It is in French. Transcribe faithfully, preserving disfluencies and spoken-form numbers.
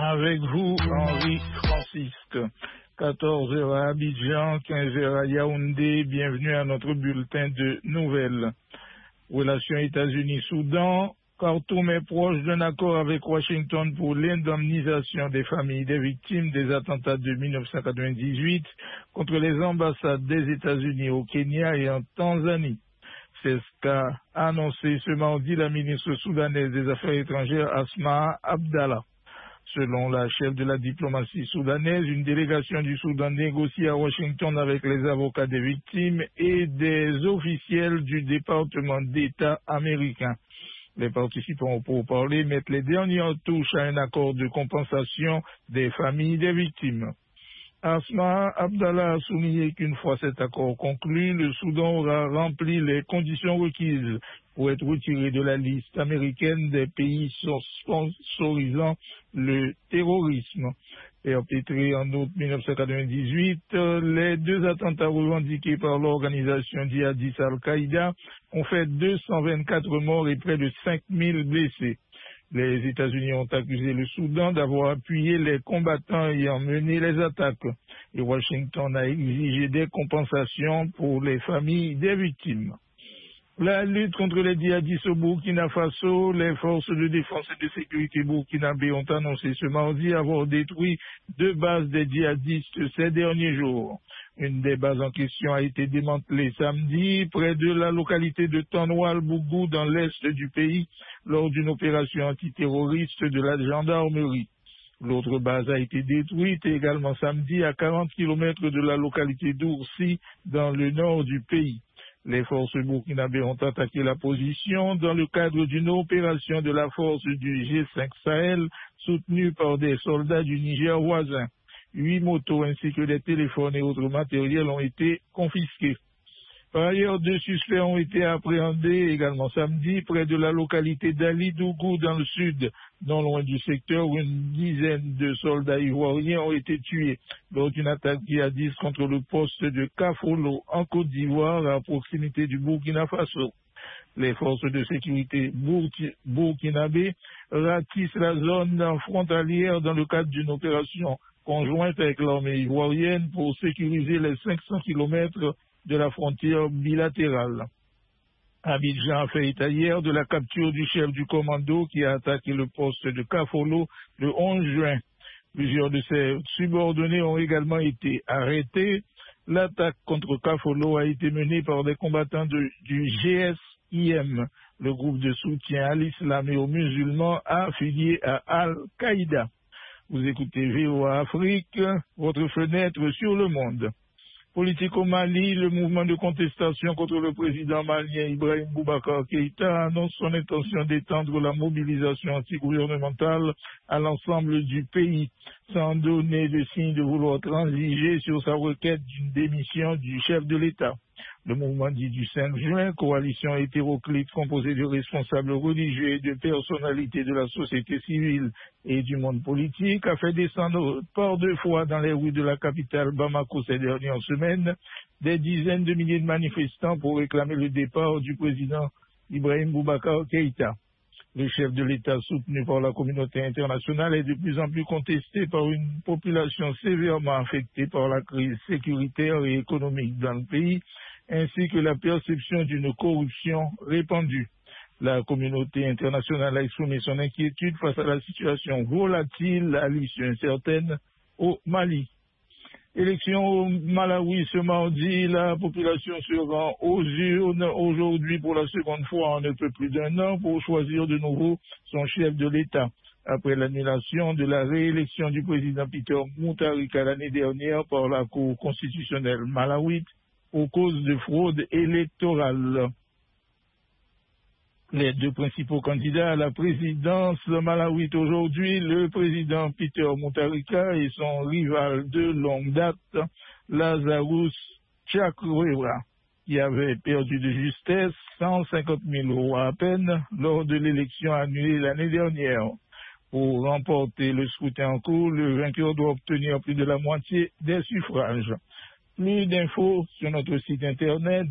Avec vous, Henri Francisque. quatorze heures à Abidjan, quinze heures à Yaoundé. Bienvenue à notre bulletin de nouvelles. Relations États-Unis-Soudan. Khartoum est proche d'un accord avec Washington pour l'indemnisation des familles des victimes des attentats de mille neuf cent quatre-vingt-dix-huit contre les ambassades des États-Unis au Kenya et en Tanzanie. C'est ce qu'a annoncé ce mardi la ministre soudanaise des Affaires étrangères Asma Abdallah. Selon la chef de la diplomatie soudanaise, une délégation du Soudan négocie à Washington avec les avocats des victimes et des officiels du département d'État américain. Les participants au pourparlers mettent les dernières touches à un accord de compensation des familles des victimes. Asma Abdallah a souligné qu'une fois cet accord conclu, le Soudan aura rempli les conditions requises pour être retiré de la liste américaine des pays sponsorisant le terrorisme. Perpétrés en août mille neuf cent quatre-vingt-dix-huit, les deux attentats revendiqués par l'organisation djihadiste Al-Qaïda ont fait deux cent vingt-quatre morts et près de cinq mille blessés. Les États-Unis ont accusé le Soudan d'avoir appuyé les combattants ayant mené les attaques. Et Washington a exigé des compensations pour les familles des victimes. La lutte contre les djihadistes au Burkina Faso, les forces de défense et de sécurité burkinabées ont annoncé ce mardi avoir détruit deux bases des djihadistes ces derniers jours. Une des bases en question a été démantelée samedi près de la localité de Tonwal-Bougou dans l'est du pays lors d'une opération antiterroriste de la gendarmerie. L'autre base a été détruite également samedi à quarante kilomètres de la localité d'Oursi dans le nord du pays. Les forces burkinabées ont attaqué la position dans le cadre d'une opération de la force du G cinq Sahel soutenue par des soldats du Niger voisin. Huit motos ainsi que des téléphones et autres matériels ont été confisqués. Par ailleurs, deux suspects ont été appréhendés également samedi près de la localité d'Ali-Dougou dans le sud, non loin du secteur où une dizaine de soldats ivoiriens ont été tués lors d'une attaque djihadiste contre le poste de Kafolo en Côte d'Ivoire à proximité du Burkina Faso. Les forces de sécurité burkinabées ratissent la zone frontalière dans le cadre d'une opération conjointe avec l'armée ivoirienne pour sécuriser les cinq cents kilomètres de la frontière bilatérale. Abidjan a fait état hier de la capture du chef du commando qui a attaqué le poste de Kafolo le onze juin. Plusieurs de ses subordonnés ont également été arrêtés. L'attaque contre Kafolo a été menée par des combattants de, du G S I M, le groupe de soutien à l'islam et aux musulmans affilié à Al-Qaïda. Vous écoutez V O A Afrique, votre fenêtre sur le monde. Politique au Mali, le mouvement de contestation contre le président malien Ibrahim Boubacar Keïta annonce son intention d'étendre la mobilisation antigouvernementale à l'ensemble du pays, sans donner de signe de vouloir transiger sur sa requête d'une démission du chef de l'État. Le mouvement dit du cinq juin, coalition hétéroclite composée de responsables religieux et de personnalités de la société civile et du monde politique, a fait descendre par deux fois dans les rues de la capitale Bamako ces dernières semaines des dizaines de milliers de manifestants pour réclamer le départ du président Ibrahim Boubacar Keïta. Le chef de l'État soutenu par la communauté internationale est de plus en plus contesté par une population sévèrement affectée par la crise sécuritaire et économique dans le pays, ainsi que la perception d'une corruption répandue. La communauté internationale a exprimé son inquiétude face à la situation volatile à l'issue incertaine au Mali. Élection au Malawi ce mardi, la population se rend aux urnes aujourd'hui pour la seconde fois en un peu plus d'un an pour choisir de nouveau son chef de l'État. Après l'annulation de la réélection du président Peter Mutharika l'année dernière par la Cour constitutionnelle malawite aux causes de fraude électorale. Les deux principaux candidats à la présidence malawite aujourd'hui, le président Peter Mutharika et son rival de longue date, Lazarus Chakwera, qui avait perdu de justesse cent cinquante mille voix à peine lors de l'élection annulée l'année dernière. Pour remporter le scrutin en cours, le vainqueur doit obtenir plus de la moitié des suffrages. Plus d'infos sur notre site internet